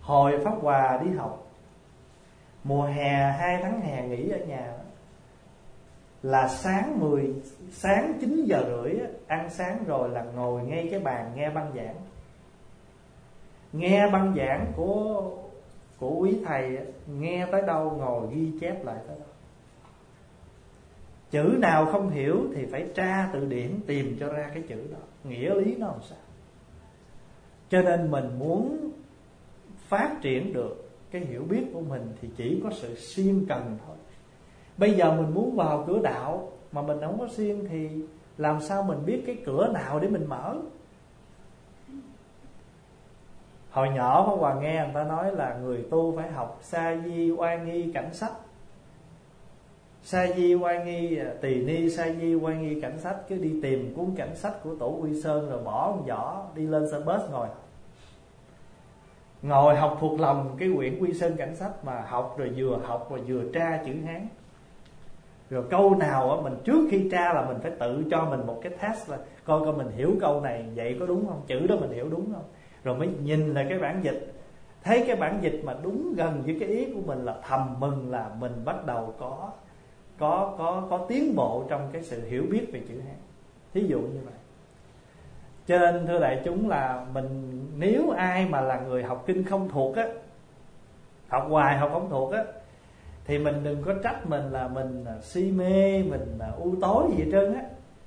Hồi Pháp Hòa đi học, mùa hè 2 tháng hè nghỉ ở nhà, là sáng 9 giờ rưỡi ăn sáng rồi là ngồi ngay cái bàn nghe băng giảng. Nghe băng giảng của quý thầy, nghe tới đâu ngồi ghi chép lại tới đó. Chữ nào không hiểu thì phải tra từ điển tìm cho ra cái chữ đó, nghĩa lý nó làm sao. Cho nên mình muốn phát triển được cái hiểu biết của mình thì chỉ có sự siêng cần thôi. Bây giờ mình muốn vào cửa đạo mà mình không có siêng thì làm sao mình biết cái cửa nào để mình mở. Hồi nhỏ Pháp Hòa nghe người ta nói là người tu phải học sa di oai nghi cảnh sách. Sa di oai nghi, tỳ ni sa di oai nghi cảnh sách. Cứ đi tìm cuốn cảnh sách của Tổ Quy Sơn rồi bỏ một giỏ đi lên xe bus ngồi học thuộc lòng cái quyển Quy Sơn cảnh sách, mà học rồi vừa tra chữ Hán. Rồi câu nào mình trước khi tra là mình phải tự cho mình một cái test là coi mình hiểu câu này vậy có đúng không, chữ đó mình hiểu đúng không. Rồi mới nhìn lại cái bản dịch, thấy cái bản dịch mà đúng gần với cái ý của mình là thầm mừng là mình bắt đầu có tiến bộ trong cái sự hiểu biết về chữ Hán. Thí dụ như vậy. Cho nên thưa đại chúng là mình, nếu ai mà là người học kinh không thuộc á, học hoài học không thuộc á, thì mình đừng có trách mình là mình si mê, mình u tối gì hết trơn á.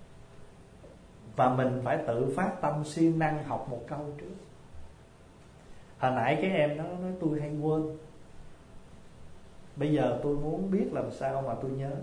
Và mình phải tự phát tâm siêng năng học một câu trước. Hồi nãy cái em đó nói tôi hay quên, bây giờ tôi muốn biết làm sao mà tôi nhớ.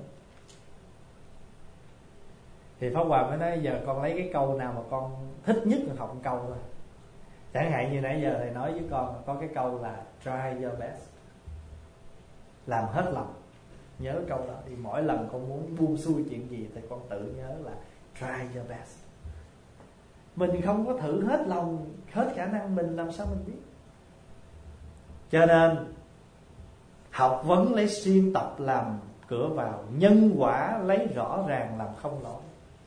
Thì Pháp Hòa mới nói giờ con lấy cái câu nào mà con thích nhất là học một câu thôi. Chẳng hạn như nãy giờ thầy nói với con có cái câu là try your best, làm hết lòng. Nhớ câu đó thì mỗi lần con muốn buông xuôi chuyện gì thì con tự nhớ là try your best. Mình không có thử hết lòng, hết khả năng mình làm sao mình biết. Cho nên học vấn lấy siêng tập làm cửa vào, nhân quả lấy rõ ràng làm không lỗi.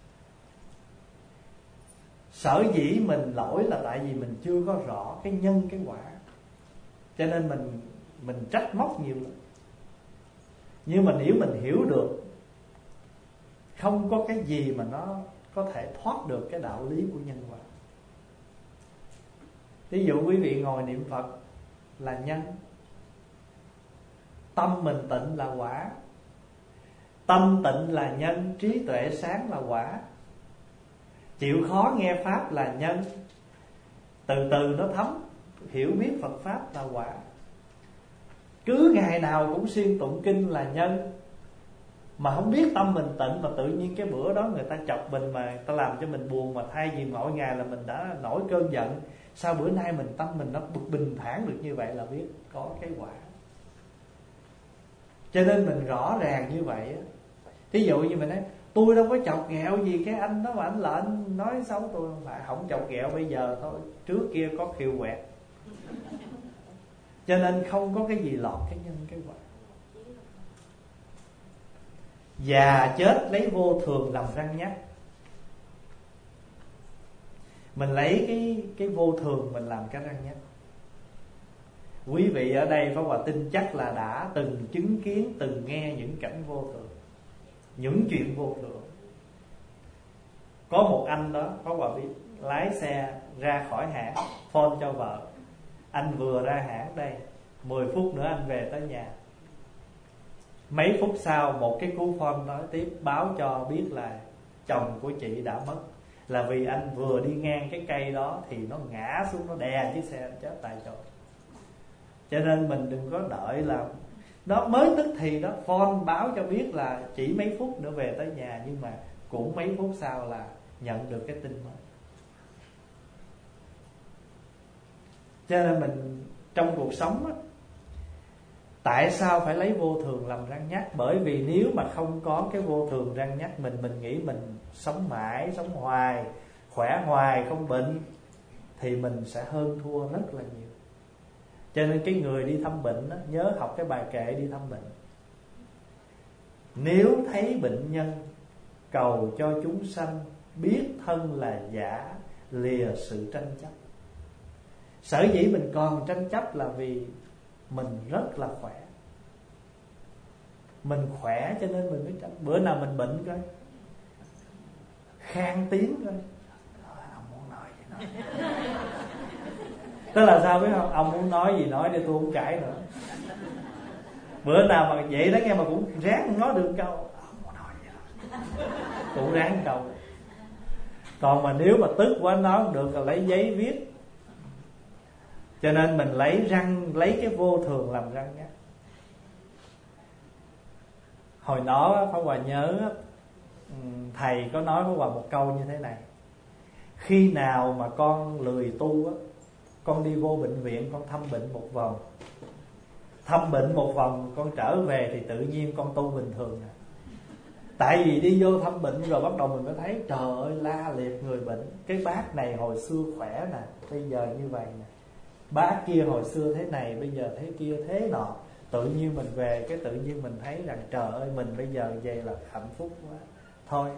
Sở dĩ mình lỗi là tại vì mình chưa có rõ cái nhân cái quả, cho nên mình trách móc nhiều lắm. Nhưng mà nếu mình hiểu được không có cái gì mà nó có thể thoát được cái đạo lý của nhân quả. Ví dụ quý vị ngồi niệm Phật là nhân, tâm mình tịnh là quả. Tâm tịnh là nhân, trí tuệ sáng là quả. Chịu khó nghe Pháp là nhân, từ từ nó thấm, hiểu biết Phật Pháp là quả. Cứ ngày nào cũng xuyên tụng kinh là nhân. Mà không biết tâm mình tịnh, mà tự nhiên cái bữa đó người ta chọc mình, mà người ta làm cho mình buồn, mà thay vì mỗi ngày là mình đã nổi cơn giận, sao bữa nay tâm mình nó bình thản được như vậy là biết có cái quả. Cho nên mình rõ ràng như vậy. Thí dụ như mình nói tôi đâu có chọc ghẹo gì cái anh đó, mà anh là anh nói xấu tôi. Không phải, không chọc ghẹo bây giờ thôi, trước kia có khiêu quẹt. Cho nên không có cái gì lọt cái nhân cái quả. Già chết lấy vô thường làm răng nhắc. Mình lấy cái vô thường mình làm cái răng nhắc. Quý vị ở đây Pháp Hòa tin chắc là đã từng chứng kiến, từng nghe những cảnh vô thường, những chuyện vô thường. Có một anh đó Pháp Hòa biết, lái xe ra khỏi hãng, phone cho vợ: anh vừa ra hãng đây, 10 phút nữa anh về tới nhà. Mấy phút sau một cái cú phone nói tiếp báo cho biết là chồng của chị đã mất. Là vì anh vừa đi ngang cái cây đó thì nó ngã xuống, nó đè chiếc xe, anh chết tại chỗ. Cho nên mình đừng có đợi là nó mới tức thì đó phone báo cho biết là chỉ mấy phút nữa về tới nhà, nhưng mà cũng mấy phút sau là nhận được cái tin mới. Cho nên mình trong cuộc sống á, tại sao phải lấy vô thường làm răng nhắc? Bởi vì nếu mà không có cái vô thường răng nhắc mình nghĩ mình sống mãi, sống hoài, khỏe hoài, không bệnh, thì mình sẽ hơn thua rất là nhiều. Cho nên cái người đi thăm bệnh đó, nhớ học cái bài kệ đi thăm bệnh. Nếu thấy bệnh nhân, cầu cho chúng sanh biết thân là giả, lìa sự tranh chấp. Sở dĩ mình còn tranh chấp là vì mình rất là khỏe. Mình khỏe cho nên mình mới tranh. Bữa nào mình bệnh coi, khang tiếng coi, ông muốn nói gì nói. Tức là sao biết không? Ông muốn nói gì nói, để tôi không cãi nữa. Bữa nào mà vậy đó nghe mà cũng ráng nói được câu, ông muốn nói gì đó, cũng ráng câu. Còn mà nếu mà tức quá nói không được là lấy giấy viết. Cho nên mình lấy cái vô thường làm răng nhá. Hồi đó Pháp Hòa nhớ thầy có nói với Hòa một câu như thế này: khi nào mà con lười tu á, con đi vô bệnh viện con thăm bệnh một vòng, thăm bệnh một vòng con trở về thì tự nhiên con tu bình thường à. Tại vì đi vô thăm bệnh rồi bắt đầu mình mới thấy trời ơi la liệt người bệnh. Cái bác này hồi xưa khỏe nè, bây giờ như vậy nè. Bác kia hồi xưa thế này, bây giờ thế kia thế nọ. Tự nhiên mình về cái tự nhiên mình thấy rằng trời ơi mình bây giờ vậy là hạnh phúc quá. Thôi,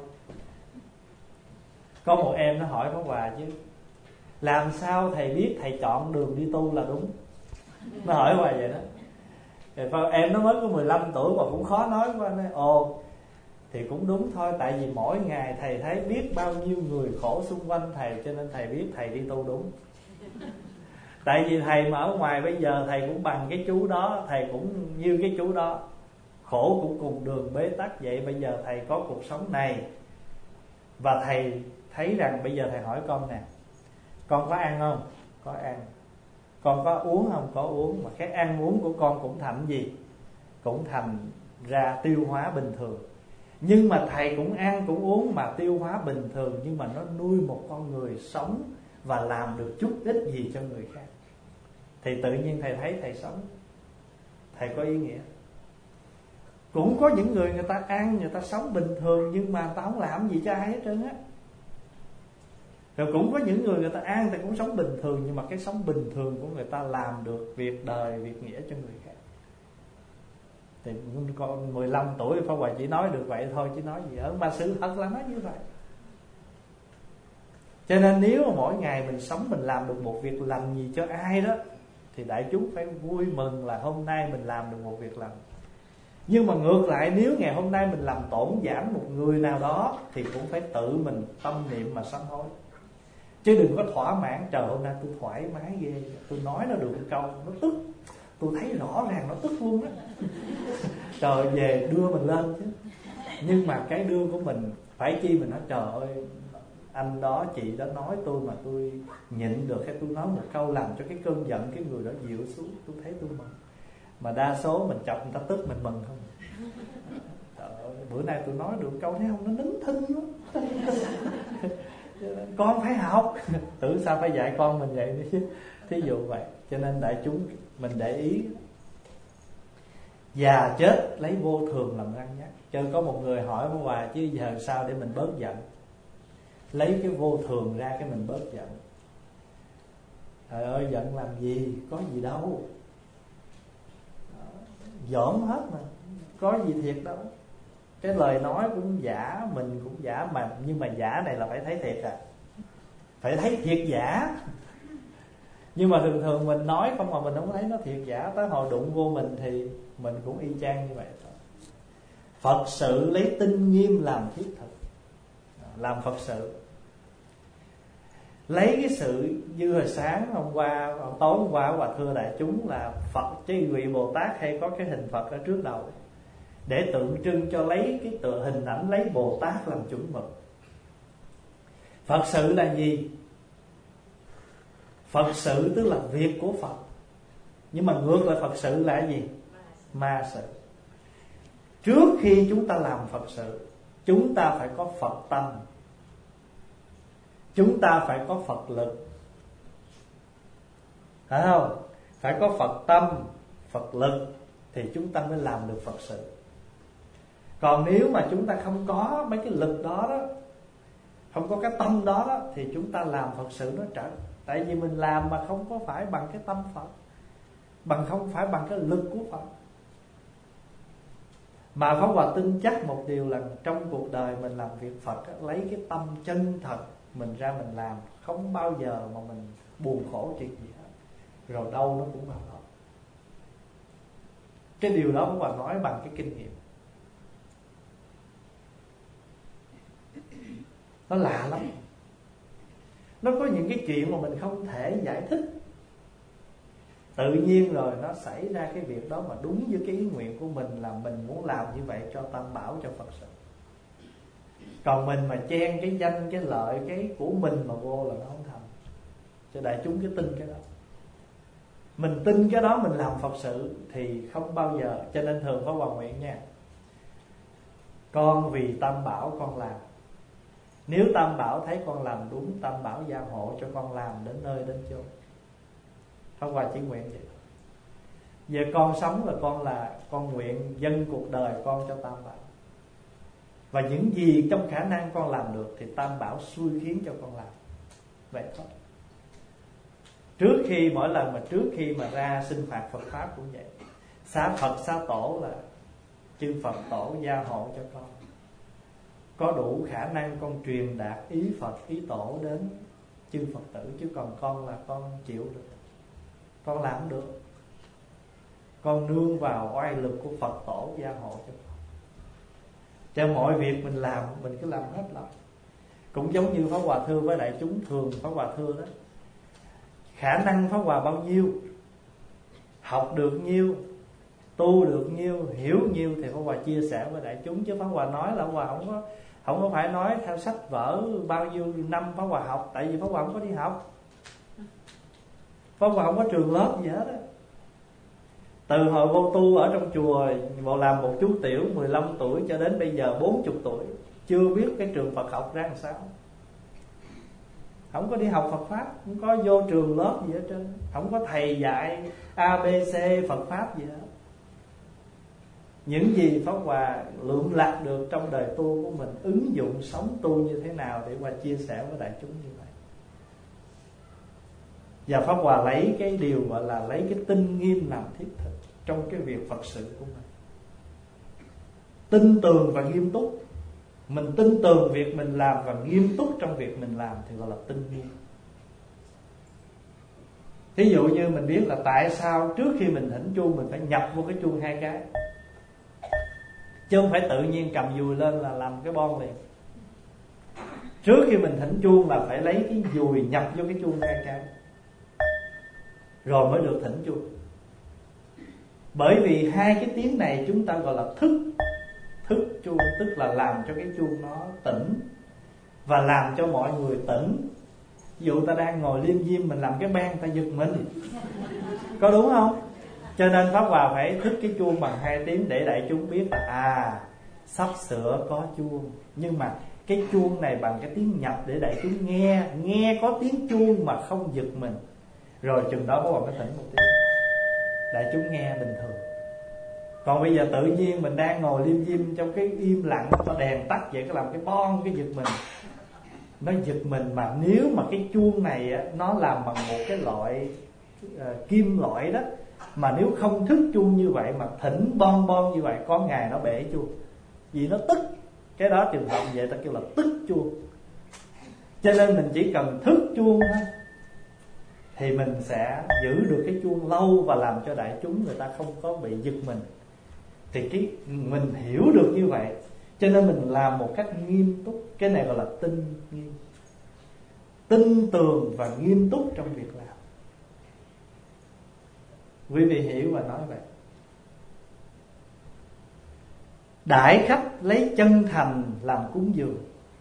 có một em nó hỏi Pháp Hòa chứ, làm sao thầy biết thầy chọn đường đi tu là đúng? Nó hỏi Hòa vậy đó. Em nó mới có 15 tuổi mà cũng khó nói quá. Nói ồ thì cũng đúng thôi, tại vì mỗi ngày thầy thấy biết bao nhiêu người khổ xung quanh thầy, cho nên thầy biết thầy đi tu đúng. Tại vì thầy mà ở ngoài bây giờ thầy cũng bằng cái chú đó, thầy cũng như cái chú đó, khổ cũng cùng đường bế tắc vậy. Bây giờ thầy có cuộc sống này, và thầy thấy rằng bây giờ thầy hỏi con nè, con có ăn không? Có ăn. Con có uống không? Có uống. Mà cái ăn uống của con cũng thành gì? Cũng thành ra tiêu hóa bình thường. Nhưng mà thầy cũng ăn cũng uống mà tiêu hóa bình thường, nhưng mà nó nuôi một con người sống và làm được chút ít gì cho người khác, thì tự nhiên thầy thấy thầy sống, thầy có ý nghĩa. Cũng có những người người ta ăn, người ta sống bình thường, nhưng mà người ta không làm gì cho ai hết trơn á. Rồi cũng có những người người ta ăn thì cũng sống bình thường, nhưng mà cái sống bình thường của người ta làm được việc đời, việc nghĩa cho người khác. Thì con 15 tuổi Pháp Hòa chỉ nói được vậy thôi, chứ nói gì ở mà sự thật là nó như vậy. Cho nên nếu mà mỗi ngày mình sống, mình làm được một việc lành gì cho ai đó, thì đại chúng phải vui mừng là hôm nay mình làm được một việc lành. Nhưng mà ngược lại, nếu ngày hôm nay mình làm tổn giảm một người nào đó, thì cũng phải tự mình tâm niệm mà sám hối. Chứ đừng có thỏa mãn, trời hôm nay tôi thoải mái ghê, tôi nói nó được một câu, nó tức, tôi thấy rõ ràng nó tức luôn á. Trời về đưa mình lên chứ. Nhưng mà cái đưa của mình phải chi mình nói trời ơi, anh đó chị đó nói tôi mà tôi nhịn được, hay tôi nói một câu làm cho cái cơn giận cái người đó dịu xuống, tôi thấy tôi mừng. Mà đa số mình chọc người ta tức mình mừng không. Trời ơi, bữa nay tôi nói được câu thấy không, nó nín thinh lắm. Con phải học. Tưởng sao phải dạy con mình vậy nữa chứ. Thí dụ vậy. Cho nên đại chúng mình để ý, già chết lấy vô thường làm răng nhắc. Cho có một người hỏi Pháp Hòa chứ giờ sao để mình bớt giận? Lấy cái vô thường ra cái mình bớt giận. Trời ơi giận làm gì, có gì đâu, giỡn hết mà, có gì thiệt đâu. Cái lời nói cũng giả, mình cũng giả mà, nhưng mà giả này là phải thấy thiệt à, phải thấy thiệt giả. Nhưng mà thường thường mình nói không mà mình không thấy nó thiệt giả, tới hồi đụng vô mình thì mình cũng y chang như vậy thôi. Phật sự lấy tinh nghiêm làm thiết thực, làm Phật sự. Lấy cái sự như hồi sáng tối hôm qua Hòa thưa đại chúng là Phật chứ vị Bồ Tát hay có cái hình Phật ở trước đầu, để tượng trưng cho lấy cái tựa hình ảnh lấy Bồ Tát làm chuẩn mực. Phật sự là gì? Phật sự tức là việc của Phật. Nhưng mà ngược lại Phật sự là gì? Ma sự. Trước khi chúng ta làm Phật sự, chúng ta phải có Phật tâm, chúng ta phải có Phật lực, phải không? Phải có Phật tâm, Phật lực thì chúng ta mới làm được Phật sự. Còn nếu mà chúng ta không có mấy cái lực đó đó, không có cái tâm đó đó, thì chúng ta làm Phật sự nó trật. Tại vì mình làm mà không có phải bằng cái tâm Phật, không phải bằng cái lực của Phật. Mà Pháp Hòa tin chắc một điều là trong cuộc đời mình làm việc Phật, lấy cái tâm chân thật mình ra mình làm, không bao giờ mà mình buồn khổ chuyện gì hết. rồi đâu nó cũng vào đó. Cái điều đó Pháp Hòa nói bằng cái kinh nghiệm. Nó lạ lắm. Nó có những cái chuyện mà mình không thể giải thích. Tự nhiên rồi nó xảy ra cái việc đó mà đúng với cái ý nguyện của mình, là mình muốn làm như vậy cho Tam Bảo, cho Phật sự. Còn mình mà chen cái danh, cái lợi, cái của mình mà vô là nó không thành. Cho đại chúng cứ tin cái đó. Mình tin cái đó mình làm Phật sự thì không bao giờ. Cho nên thường có Hòa nguyện nha, con vì Tam Bảo con làm. Nếu Tam Bảo thấy con làm đúng, Tam Bảo gia hộ cho con làm đến nơi đến chốn. Pháp Hòa chỉ nguyện vậy. Giờ con sống là con nguyện dâng cuộc đời con cho Tam Bảo. Và những gì trong khả năng con làm được thì Tam Bảo xui khiến cho con làm. Vậy thôi. Mỗi lần mà trước khi mà ra sinh hoạt Phật Pháp cũng vậy. Xá Phật xá Tổ là chư Phật Tổ gia hộ cho con. Có đủ khả năng con truyền đạt ý Phật, ý Tổ đến chư Phật tử. Chứ còn con là con chịu được, con làm được. Con nương vào oai lực của Phật Tổ gia hộ cho con. Cho mọi việc mình làm, mình cứ làm hết lòng. Cũng giống như Pháp Hòa thưa với đại chúng, thường Pháp Hòa thưa đó, khả năng Pháp Hòa bao nhiêu, học được nhiêu, tu được nhiêu, hiểu nhiêu thì Pháp Hòa chia sẻ với đại chúng. Chứ Pháp Hòa nói là Pháp Hòa không có phải nói theo sách vở bao nhiêu năm Pháp Hòa học. Tại vì Pháp Hòa không có đi học, Pháp Hòa không có trường lớp gì hết á. Từ hồi vô tu ở trong chùa, vào làm một chú tiểu 15 tuổi cho đến bây giờ 40 tuổi, chưa biết cái trường Phật học ra làm sao. Không có đi học Phật Pháp, không có vô trường lớp gì hết trơn, không có thầy dạy ABC Phật Pháp gì hết. Những gì Pháp Hòa lượm lặt được trong đời tu của mình, ứng dụng sống tu như thế nào để Hòa chia sẻ với đại chúng như vậy. Và Pháp Hòa lấy cái điều gọi là lấy cái tinh nghiêm làm thiết thực trong cái việc Phật sự của mình. Tin tưởng và nghiêm túc. Mình tin tưởng việc mình làm và nghiêm túc trong việc mình làm thì gọi là tinh nghiêm. Thí dụ như mình biết là tại sao trước khi mình thỉnh chuông mình phải nhập vô cái chuông 2 cái, chứ không phải tự nhiên cầm dùi lên là làm cái bon liền. Trước khi mình thỉnh chuông là phải lấy cái dùi nhập vô cái chuông 2 cái, rồi mới được thỉnh chuông. Bởi vì 2 cái tiếng này chúng ta gọi là thức chuông, tức là làm cho cái chuông nó tỉnh và làm cho mọi người tỉnh. Ví dụ ta đang ngồi liêm diêm, mình làm cái bang ta giật mình, có đúng không? Cho nên Pháp Hòa phải thức cái chuông bằng 2 tiếng để đại chúng biết là sắp sửa có chuông. Nhưng mà cái chuông này bằng cái tiếng nhập để đại chúng nghe có tiếng chuông mà không giật mình. Rồi chừng đó Pháp Hòa mới thỉnh một tiếng, đại chúng nghe bình thường. Còn bây giờ tự nhiên mình đang ngồi liêm diêm trong cái im lặng, có đèn tắt vậy, cái làm cái bon cái giật mình. Nó giật mình mà nếu mà cái chuông này á, nó làm bằng một cái loại kim loại đó, mà nếu không thức chuông như vậy mà thỉnh bon như vậy, có ngày nó bể chuông. Vì nó tức. Cái đó trường hợp vậy ta kêu là tức chuông. Cho nên mình chỉ cần thức chuông thôi thì mình sẽ giữ được cái chuông lâu và làm cho đại chúng người ta không có bị giật mình. Thì mình hiểu được như vậy, cho nên mình làm một cách nghiêm túc. Cái này gọi là tinh nghiêm, tin tưởng và nghiêm túc trong việc làm. Quý vị hiểu và nói vậy. Đãi khách lấy chân thành làm cúng dường.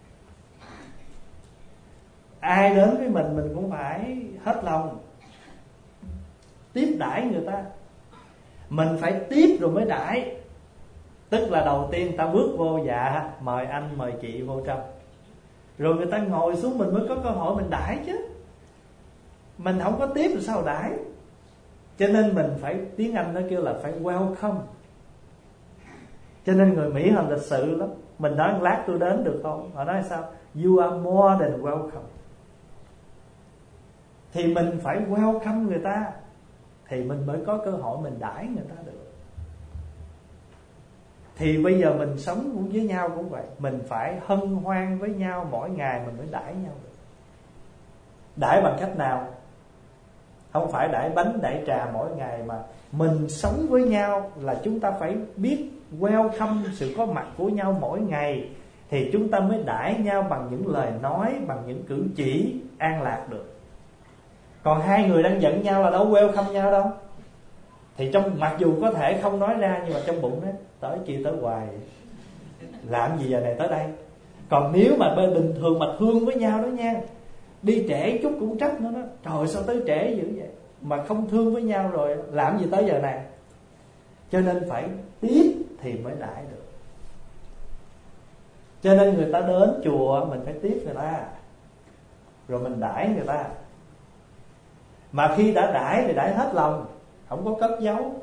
Ai đến với mình cũng phải hết lòng tiếp đãi người ta. Mình phải tiếp rồi mới đãi. Tức là đầu tiên ta bước vô, dạ mời anh mời chị vô trong, rồi người ta ngồi xuống mình mới có cơ hội mình đãi chứ. Mình không có tiếp rồi sao đãi. Cho nên mình phải, tiếng Anh nó kêu là phải welcome. Cho nên người Mỹ họ lịch sự lắm. Mình nói lát tôi đến được không, họ nói sao? You are more than welcome. Thì mình phải welcome người ta thì mình mới có cơ hội mình đãi người ta được. Thì bây giờ mình sống cũng với nhau cũng vậy. Mình phải hân hoan với nhau mỗi ngày mình mới đãi nhau được. Đãi bằng cách nào? không phải đãi bánh đãi trà mỗi ngày, mà mình sống với nhau là chúng ta phải biết welcome sự có mặt của nhau mỗi ngày, thì chúng ta mới đãi nhau bằng những lời nói, bằng những cử chỉ an lạc được. Còn hai người đang giận nhau là đâu welcome nhau đâu. Thì trong mặc dù có thể không nói ra, nhưng mà trong bụng đó tới chiều tới hoài, làm gì giờ này tới đây. Còn nếu mà bình thường mà thương với nhau đó nha, đi trễ chút cũng trách nữa đó, trời sao tới trễ dữ vậy. Mà không thương với nhau rồi làm gì tới giờ này. Cho nên phải tiếp thì mới đãi được. Cho nên người ta đến chùa mình phải tiếp người ta, rồi mình đãi người ta. Mà khi đã đãi thì đãi hết lòng, không có cất giấu.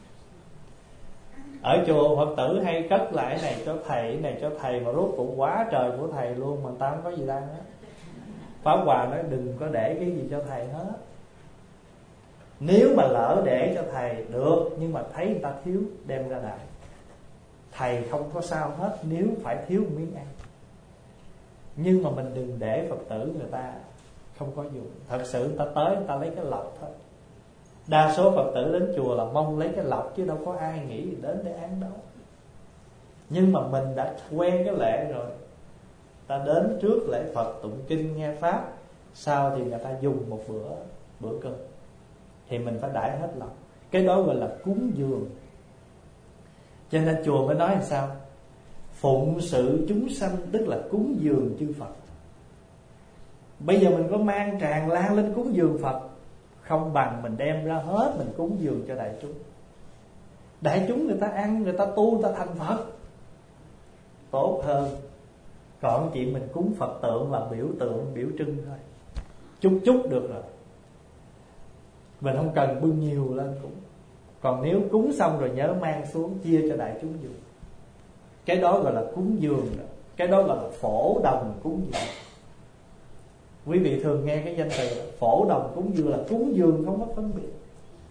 Ở chùa Phật tử hay cất lại này cho thầy, này cho thầy, mà rốt cuộc quá trời của thầy luôn, mà ta không có gì đang hết. Pháp Hòa nói đừng có để cái gì cho thầy hết. Nếu mà lỡ để cho thầy được, nhưng mà thấy người ta thiếu đem ra đãi. Thầy không có sao hết nếu phải thiếu miếng ăn. Nhưng mà mình đừng để Phật tử người ta không có dùng. Thật sự người ta tới người ta lấy cái lộc thôi. Đa số Phật tử đến chùa là mong lấy cái lộc, chứ đâu có ai nghĩ đến để ăn đâu. Nhưng mà mình đã quen cái lệ rồi, ta đến trước lễ Phật tụng kinh nghe Pháp, sau thì người ta dùng một bữa cơm, thì mình phải đãi hết lòng. Cái đó gọi là cúng dường. Cho nên chùa mới nói làm sao? Phụng sự chúng sanh, tức là cúng dường chư Phật. Bây giờ mình có mang tràn lan lên cúng dường Phật, không bằng mình đem ra hết mình cúng dường cho đại chúng. Đại chúng người ta ăn, người ta tu, người ta thành Phật tốt hơn. Còn chuyện mình cúng Phật tượng là biểu tượng, biểu trưng thôi, chút được rồi. Mình không cần bưng nhiều lên cúng. Còn nếu cúng xong rồi nhớ mang xuống chia cho đại chúng dùng. Cái đó gọi là cúng dường đó. Cái đó gọi là phổ đồng cúng dường. Quý vị thường nghe cái danh từ đó, phổ đồng cúng dường, là cúng dường không có phân biệt.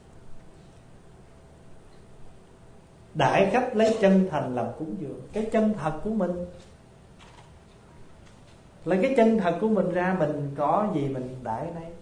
Đãi khách lấy chân thành làm cúng dường. Cái chân thật của mình, lấy cái chân thật của mình ra, mình có gì mình đãi nấy.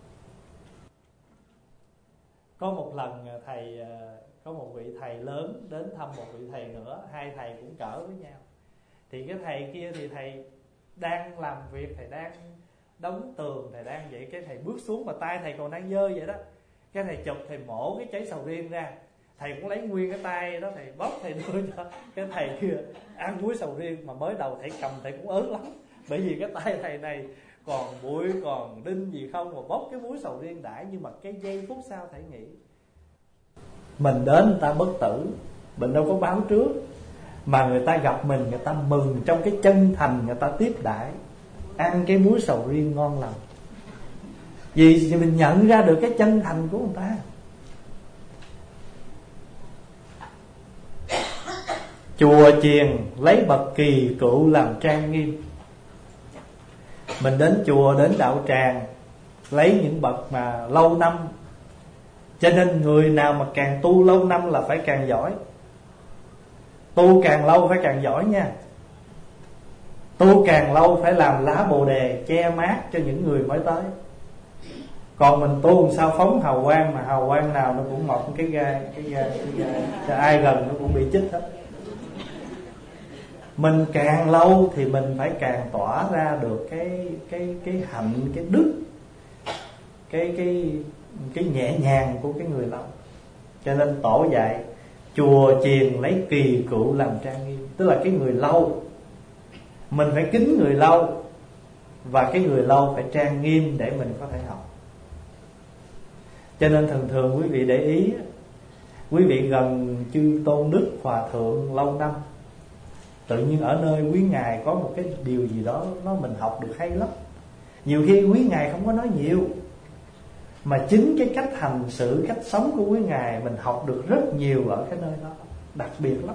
Có một lần thầy, có một vị thầy lớn đến thăm một vị thầy nữa, hai thầy cũng cỡ với nhau. Thì cái thầy kia thì thầy đang làm việc, thầy đang đóng tường, thầy đang vậy, cái thầy bước xuống mà tay thầy còn đang dơ vậy đó. Cái thầy chụp, thầy mổ cái trái sầu riêng ra, thầy cũng lấy nguyên cái tay đó, thầy bóc, thầy đưa cho cái thầy kia ăn muối sầu riêng. Mà mới đầu thầy cầm thầy cũng ớn lắm, bởi vì cái tay thầy này còn bụi còn đinh gì không, mà bóc cái muối sầu riêng đãi. Nhưng mà cái giây phút sau thầy nghĩ mình đến người ta bất tử, mình đâu có báo trước, mà người ta gặp mình, người ta mừng trong cái chân thành, người ta tiếp đãi, ăn cái muối sầu riêng ngon lành. Vì mình nhận ra được cái chân thành của người ta. Chùa chiền lấy bậc kỳ cựu làm trang nghiêm. Mình đến chùa, đến đạo tràng, lấy những bậc mà lâu năm. Cho nên người nào mà càng tu lâu năm là phải càng giỏi. Tu càng lâu phải càng giỏi nha. Tu càng lâu phải làm lá bồ đề che mát cho những người mới tới. Còn mình tu làm sao phóng hào quang, mà hào quang nào nó cũng mọc cái gai. Cho ai gần nó cũng bị chích hết. Mình càng lâu thì mình phải càng tỏa ra được cái hạnh, cái đức, cái nhẹ nhàng của cái người lâu. Cho nên tổ dạy chùa chiền lấy kỳ cựu làm trang nghiêm, tức là cái người lâu mình phải kính người lâu, và cái người lâu phải trang nghiêm để mình có thể học. Cho nên thường quý vị để ý, quý vị gần chư tôn đức hòa thượng lâu năm, tự nhiên ở nơi quý ngài có một cái điều gì đó nó mình học được hay lắm. Nhiều khi quý ngài không có nói nhiều, mà chính cái cách hành xử, cách sống của quý ngài mình học được rất nhiều ở cái nơi đó, đặc biệt lắm.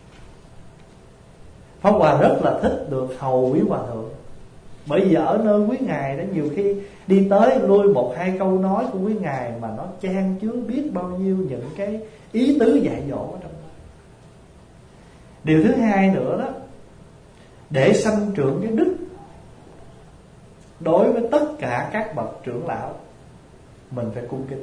Pháp Hòa rất là thích được hầu quý hòa thượng, bởi vì ở nơi quý ngài đó nhiều khi đi tới lui một hai câu nói của quý ngài mà nó chan chứa biết bao nhiêu những cái ý tứ dạy dỗ ở trong đó. Điều thứ hai nữa đó, để sanh trưởng cái đức đối với tất cả các bậc trưởng lão, mình phải cung kính.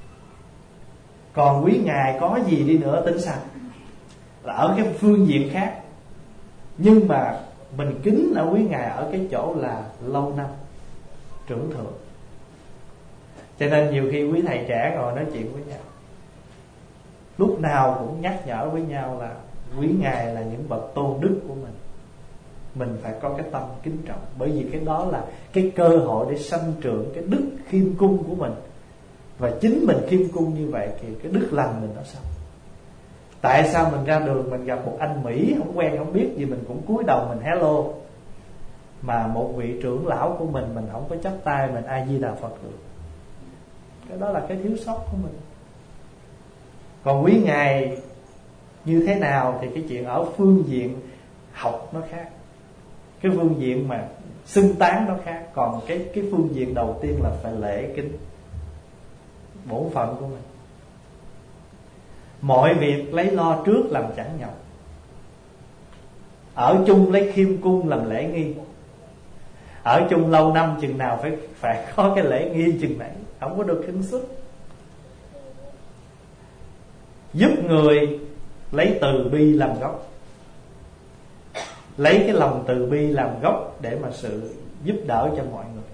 Còn quý ngài có gì đi nữa tính sao, là ở cái phương diện khác, nhưng mà mình kính ở quý ngài ở cái chỗ là lâu năm, trưởng thượng. Cho nên nhiều khi quý thầy trẻ ngồi nói chuyện với nhau, lúc nào cũng nhắc nhở với nhau là quý ngài là những bậc tôn đức của mình phải có cái tâm kính trọng. Bởi vì cái đó là cái cơ hội để sanh trưởng cái đức khiêm cung của mình. Và chính mình khiêm cung như vậy thì cái đức lành mình nó xong. Tại sao mình ra đường mình gặp một anh Mỹ không quen không biết gì, mình cũng cúi đầu mình hello, mà một vị trưởng lão của mình không có chắp tay mình A Di Đà Phật được? Cái đó là cái thiếu sót của mình. Còn quý ngài như thế nào thì cái chuyện ở phương diện học nó khác, cái phương diện mà xưng tán nó khác. Còn cái phương diện đầu tiên là phải lễ kính, bổn phận của mình. Mọi việc lấy lo trước làm chẳng nhọc, ở chung lấy khiêm cung làm lễ nghi. Ở chung lâu năm chừng nào phải có cái lễ nghi chừng nãy, không có được khinh suất. Giúp người lấy từ bi làm gốc, lấy cái lòng từ bi làm gốc để mà sự giúp đỡ cho mọi người.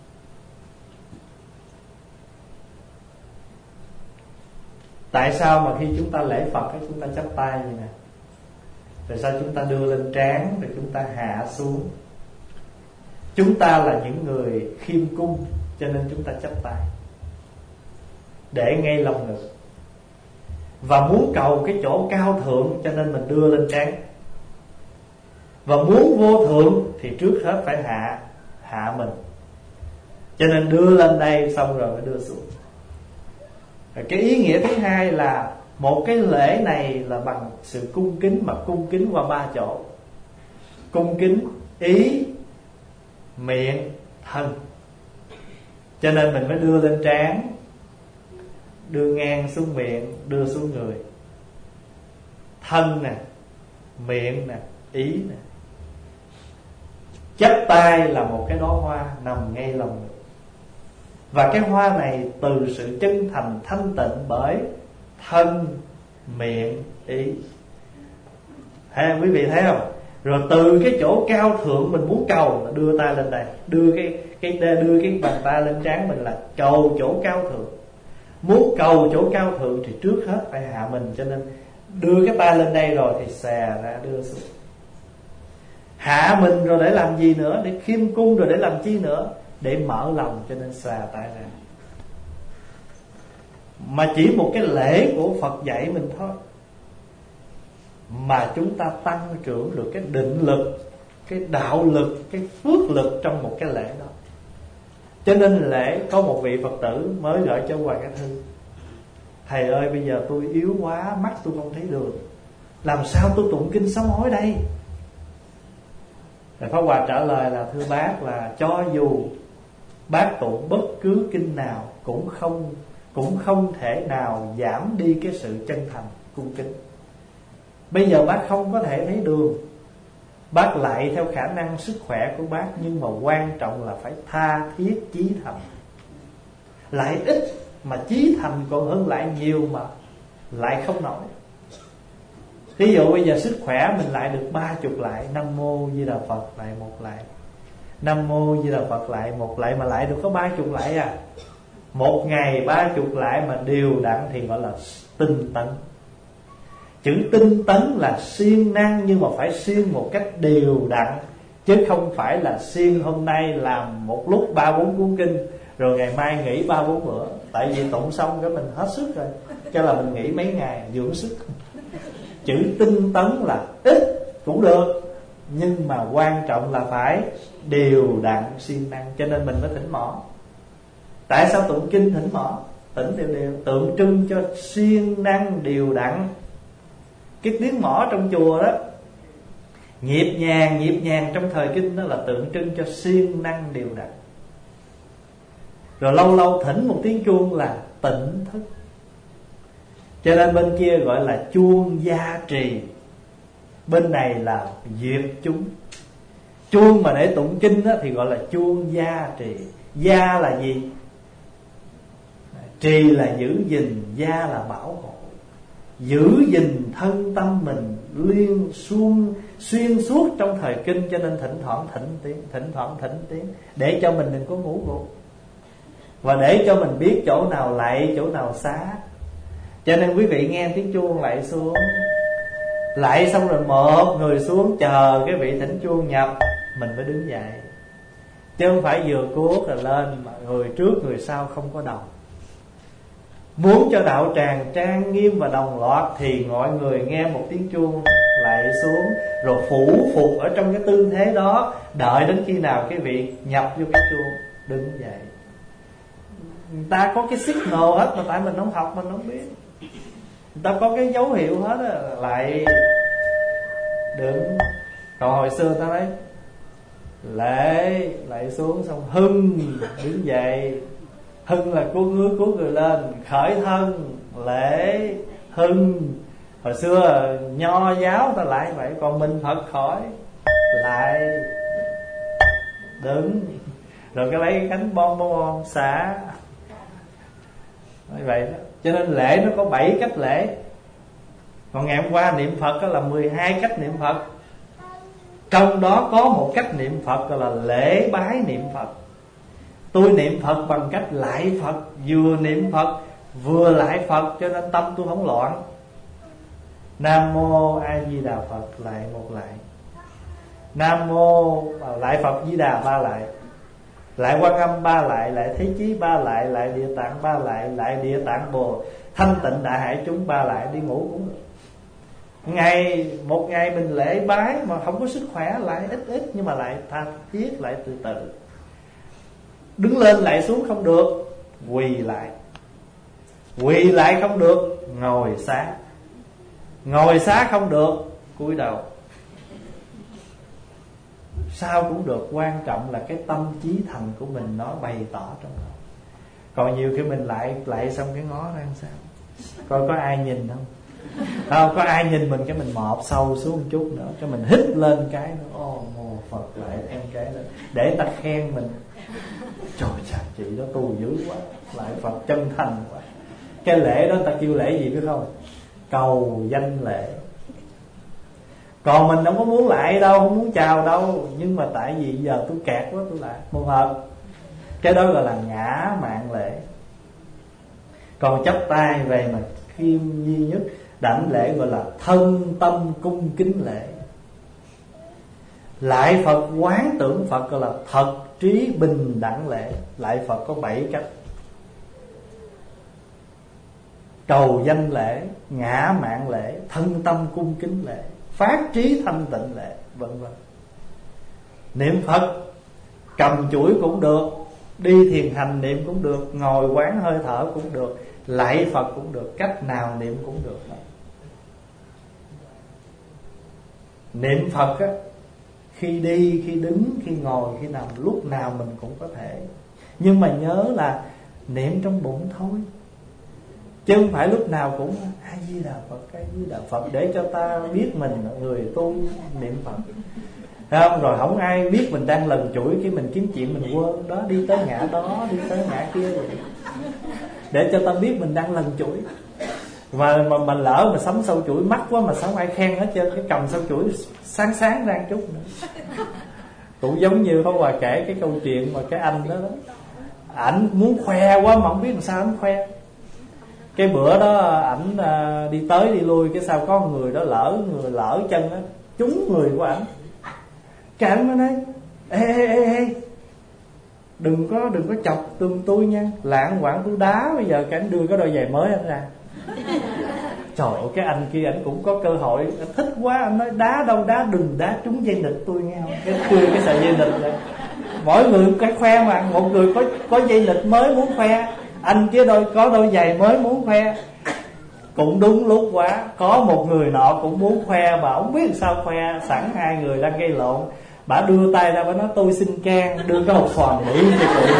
Tại sao mà khi chúng ta lễ Phật chúng ta chắp tay như nè, tại sao chúng ta đưa lên trán rồi chúng ta hạ xuống? Chúng ta là những người khiêm cung, cho nên chúng ta chắp tay để ngay lòng ngực. Và muốn cầu cái chỗ cao thượng cho nên mình đưa lên trán. Và muốn vô thượng thì trước hết phải hạ mình, cho nên đưa lên đây xong rồi mới đưa xuống. Cái ý nghĩa thứ hai là một cái lễ này là bằng sự cung kính, mà cung kính qua 3 chỗ: cung kính ý, miệng, thân. Cho nên mình mới đưa lên trán, đưa ngang xuống miệng, đưa xuống người. Thân nè, miệng nè, ý nè. Chắp tay là một cái đóa hoa nằm ngay lòng ngực. Và cái hoa này từ sự chân thành thanh tịnh bởi thân, miệng, ý. Quý vị thấy không? Rồi từ cái chỗ cao thượng mình muốn cầu là đưa tay lên đây, đưa cái bàn tay lên trán mình là cầu chỗ cao thượng. Muốn cầu chỗ cao thượng thì trước hết phải hạ mình, cho nên đưa cái tay lên đây rồi thì xè ra đưa xuống. Hạ mình rồi để làm gì nữa? Để khiêm cung rồi để làm chi nữa? Để mở lòng, cho nên xà tay ra. Mà chỉ một cái lễ của Phật dạy mình thôi mà chúng ta tăng trưởng được cái định lực, cái đạo lực, cái phước lực trong một cái lễ đó. Cho nên lễ, có một vị Phật tử mới gửi cho Hoàng Cái Thư: thầy ơi, bây giờ tôi yếu quá, mắt tôi không thấy đường, làm sao tôi tụng kinh sám hối đây? Thầy Pháp Hòa trả lời là: thưa bác, là cho dù bác tụng bất cứ kinh nào cũng không thể nào giảm đi cái sự chân thành cung kính. Bây giờ bác không có thể thấy đường, bác lại theo khả năng sức khỏe của bác, nhưng mà quan trọng là phải tha thiết chí thành. Lại ít mà chí thành còn hơn lại nhiều mà lại không nổi. Ví dụ bây giờ sức khỏe mình lại được 30 lại, Nam Mô Di Đà Phật lại 1 lại, Nam Mô Di Đà Phật lại 1 lại, mà lại được có 30 lại à. Một ngày 30 lại mà đều đặn thì gọi là tinh tấn. Chữ tinh tấn là siêng năng, nhưng mà phải siêng một cách đều đặn, chứ không phải là siêng hôm nay làm một lúc 3-4 cuốn kinh rồi ngày mai nghỉ 3-4 bữa. Tại vì tụng xong cái mình hết sức rồi, cho là mình nghỉ mấy ngày dưỡng sức. Chữ tinh tấn là ít cũng được, nhưng mà quan trọng là phải đều đặn siêng năng. Cho nên mình mới thỉnh mỏ. Tại sao tụng kinh thỉnh mỏ? Thỉnh đều, tượng trưng cho siêng năng đều đặn. Cái tiếng mỏ trong chùa đó, nhịp nhàng trong thời kinh, đó là tượng trưng cho siêng năng đều đặn. Rồi lâu lâu thỉnh một tiếng chuông là tỉnh thức. Cho nên bên kia gọi là chuông gia trì, bên này là diệt chúng. Chuông mà để tụng kinh đó thì gọi là chuông gia trì. Gia là gì? trì là giữ gìn, gia là bảo hộ. Giữ gìn thân tâm mình xuyên suốt trong thời kinh, cho nên thỉnh thoảng thỉnh tiếng để cho mình đừng có ngủ gục, và để cho mình biết chỗ nào lạy, chỗ nào xá. Cho nên quý vị nghe tiếng chuông lạy xuống, lạy xong rồi một người xuống chờ cái vị thỉnh chuông nhập, mình mới đứng dậy. Chứ không phải vừa cuốc rồi lên mà người trước người sau không có đầu. Muốn cho đạo tràng trang nghiêm và đồng loạt thì mọi người nghe một tiếng chuông lạy xuống, rồi phủ phục ở trong cái tư thế đó, đợi đến khi nào cái vị nhập vô cái chuông đứng dậy. Người ta có cái signal hết mà tại mình không học mình không biết. Người ta có cái dấu hiệu hết á, lại đứng. Còn hồi xưa ta nói lễ lại xuống xong hưng đứng dậy. Hưng là cứu người lên, khởi thân lễ hưng. Hồi xưa nho giáo ta lại vậy, còn mình Phật khỏi lại đứng, rồi cái lấy cái cánh bon xả vậy đó. Cho nên lễ nó có 7 cách lễ. Còn ngày hôm qua niệm Phật là 12 cách niệm Phật. Trong đó có một cách niệm Phật gọi là lễ bái niệm Phật. Tôi niệm Phật bằng cách lạy Phật, vừa niệm Phật vừa lạy Phật, cho nên tâm tôi không loạn. Nam mô A Di Đà Phật lại một lạy, Nam mô lạy Phật Di Đà 3 lạy, lại Quan Âm 3 lạy, lại Thế Chí 3 lạy, lại Địa Tạng 3 lạy, lại Địa Tạng Bồ Thanh Tịnh Đại Hải chúng 3 lạy. Đi ngủ cũng được. Một ngày mình lễ bái mà không có sức khỏe lại ít nhưng mà lại tha thiết, lại từ từ. Đứng lên lại xuống không được, quỳ lại không được, ngồi xá không được, cúi đầu. Sao cũng được, quan trọng là cái tâm trí thành của mình nó bày tỏ trong đó. Còn nhiều khi mình lại xong cái ngó ra sao, coi có ai nhìn không. Có ai nhìn mình cái mình mọp sâu xuống một chút nữa, cái mình hít lên cái nữa, mô Phật lại thêm cái nữa, để người ta khen mình. Trời chà, chị đó tu dữ quá, lại Phật chân thành quá. Cái lễ đó người ta kêu lễ gì biết không? Cầu danh lễ. Còn mình không có muốn lại đâu, không muốn chào đâu, nhưng mà tại vì giờ tôi kẹt quá tôi lại một hợp. Cái đó gọi là ngã mạn lễ. Còn chắp tay về mà khiêm duy nhất đảnh lễ gọi là thân tâm cung kính lễ. Lại Phật quán tưởng Phật gọi là thật trí bình đẳng lễ. Lại Phật có 7 cách: cầu danh lễ, ngã mạn lễ, thân tâm cung kính lễ, phát trí thanh tịnh lễ, vân vân. Niệm Phật cầm chuỗi cũng được, đi thiền hành niệm cũng được, ngồi quán hơi thở cũng được, lạy Phật cũng được, cách nào niệm cũng được. Niệm Phật á, khi đi, khi đứng, khi ngồi, khi nằm, lúc nào mình cũng có thể. Nhưng mà nhớ là niệm trong bụng thôi, chứ không phải lúc nào cũng A Di Đà Phật, A Di Đà Phật, để cho ta biết mình là người tu niệm Phật. Thấy không? Rồi không ai biết mình đang lần chuỗi, khi mình kiếm chuyện mình quên đó, đi tới ngã đó, đi tới ngã kia vậy. Để cho ta biết mình đang lần chuỗi. Mà lỡ mà sắm sâu chuỗi mắc quá mà sao không ai khen hết trơn, cái cầm sâu chuỗi sáng ra một chút nữa. Cũng giống như Pháp Hòa kể cái câu chuyện mà cái anh đó, ảnh muốn khoe quá mà không biết làm sao ảnh khoe. Cái bữa đó ảnh đi tới đi lui, cái sao có người đó lỡ chân đó, trúng người của ảnh. Cái ảnh mới nói ê, đừng có chọc tôi nha, lạng quạng tôi đá. Bây giờ cái ảnh đưa cái đôi giày mới anh ra. Trời ơi, cái anh kia ảnh cũng có cơ hội, anh thích quá, anh nói đá đâu đá, đừng đá trúng dây nịt tôi nghe không. Cái đưa cái sợi dây nịt ra, mỗi người cái khoe mà, một người có dây nịt mới muốn khoe, anh kia có đôi giày mới muốn khoe. Cũng đúng lúc quá, có một người nọ cũng muốn khoe mà không biết sao khoe, sẵn hai người đang gây lộn, bà đưa tay ra, bà nói tôi xin can, đưa cái hộp xoàn Mỹ cho tụi.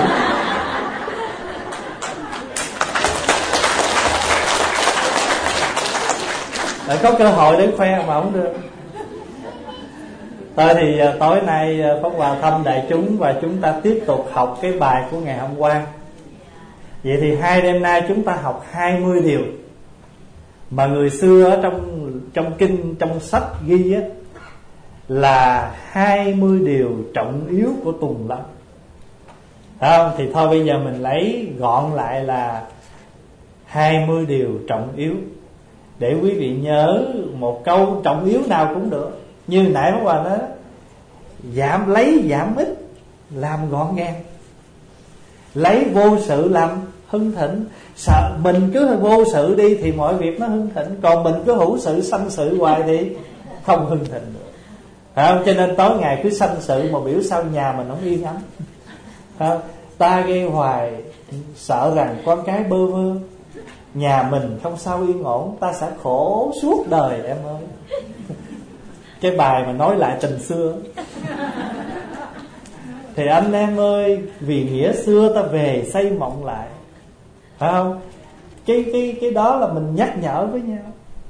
Để có cơ hội để khoe mà không được. Thôi thì tối nay Pháp Hòa thăm đại chúng, và chúng ta tiếp tục học cái bài của ngày hôm qua. Vậy thì hai đêm nay chúng ta học 20 điều mà người xưa ở trong kinh, trong sách ghi á, là 20 điều trọng yếu của Tùng Lâm. Phải không? Thì thôi bây giờ mình lấy gọn lại là 20 điều trọng yếu, để quý vị nhớ một câu trọng yếu nào cũng được. Như nãy Pháp Hòa nói, giảm ít làm gọn gàng, lấy vô sự làm hưng thịnh. Sợ mình cứ vô sự đi thì mọi việc nó hưng thịnh, còn mình cứ hữu sự sanh sự hoài thì không hưng thịnh được. Phải không? Cho nên tối ngày cứ sanh sự mà biểu sao nhà mình không yên ấm. Phải không? Ta gây hoài, sợ rằng con cái bơ vơ, nhà mình không sao yên ổn, ta sẽ khổ suốt đời em ơi. Cái bài mà nói lại tình xưa. Thì anh em ơi, vì nghĩa xưa ta về xây mộng lại. Phải không? Cái đó là mình nhắc nhở với nhau.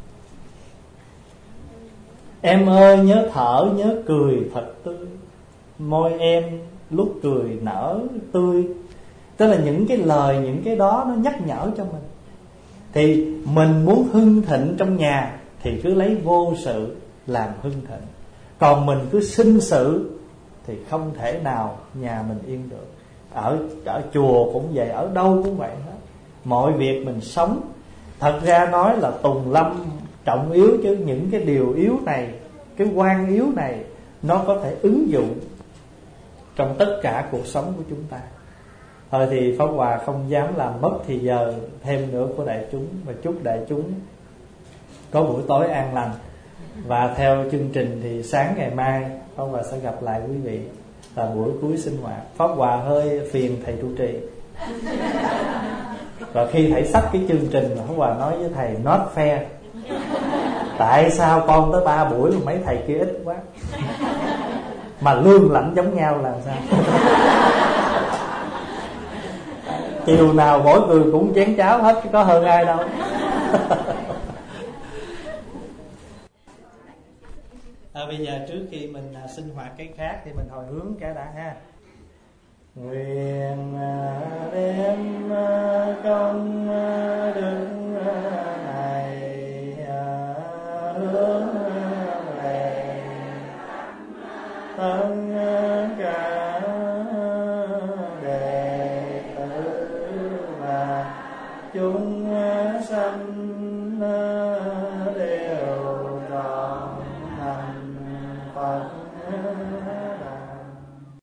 Em ơi nhớ thở, nhớ cười thật tươi, môi em lúc cười nở tươi. Tức là những cái lời, những cái đó nó nhắc nhở cho mình. Thì mình muốn hưng thịnh trong nhà thì cứ lấy vô sự làm hưng thịnh. Còn mình cứ sinh sự thì không thể nào nhà mình yên được. Ở chùa cũng vậy, ở đâu cũng vậy hết. Mọi việc mình sống, thật ra nói là Tùng Lâm trọng yếu, chứ những cái điều yếu này, cái quan yếu này, nó có thể ứng dụng trong tất cả cuộc sống của chúng ta. Thôi thì Pháp Hòa không dám làm mất thì giờ thêm nữa của đại chúng, và chúc đại chúng có buổi tối an lành. Và theo chương trình thì sáng ngày mai Pháp Hòa sẽ gặp lại quý vị là buổi cuối sinh hoạt. Pháp Hòa hơi phiền thầy trụ trì. Và khi thầy sắp cái chương trình, Pháp Hòa nói với thầy not fair. Tại sao con tới 3 buổi mà mấy thầy kia ít quá, mà lương lãnh giống nhau là sao? Chiều nào mỗi người cũng chén cháo hết, chứ có hơn ai đâu. Bây giờ trước khi mình sinh hoạt cái khác thì mình hồi hướng cái đã ha. Nguyện đem công